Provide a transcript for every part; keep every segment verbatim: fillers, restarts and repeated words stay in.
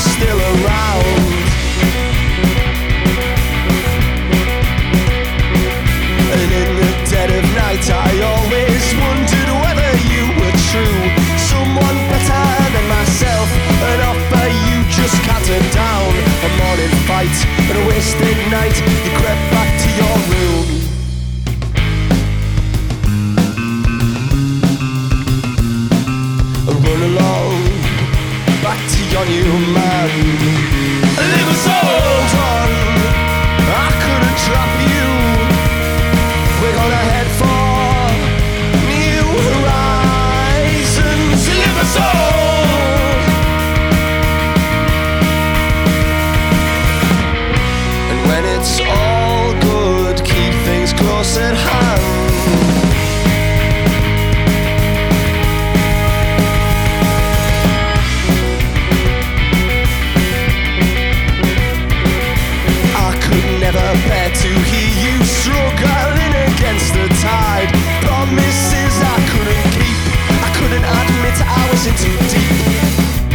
still around. And in the dead of night I always wondered whether you were true, someone better than myself, an offer you just cantered down. A morning fight and a wasted night, you crept back to your room. Run along, back to your new man. Live us hold on, I couldn't trap you. We're gonna head for new horizons. Live us all. And when it's all good, keep things close at hand. Never bear to hear you struggling against the tide. Promises I couldn't keep, I couldn't admit I was in too deep.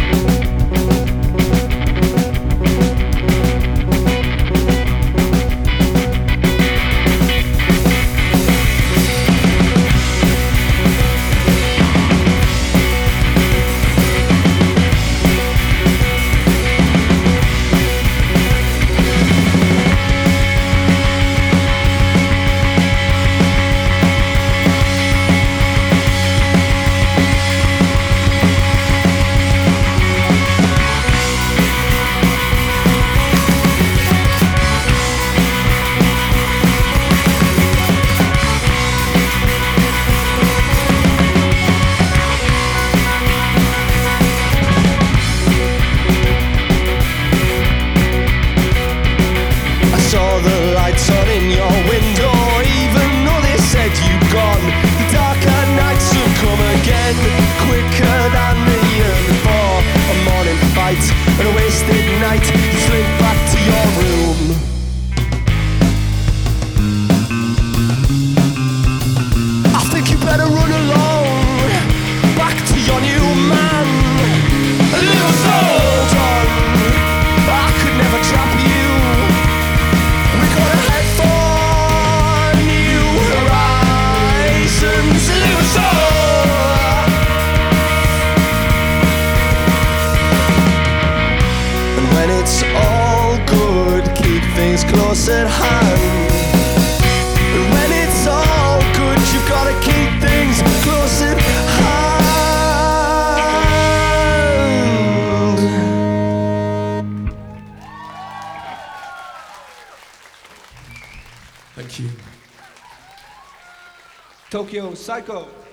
On in your window, even though they said you'd gone. The darker nights will come again, quicker than the year before. A morning fight and a wasted night, you slink back to your room. I think you better run along, back to your new man. A little hold on, I could never trap you. When it's all good, keep things close at hand. And when it's all good, you've gotta keep things close at hand. Thank you. Tokyo Psycho.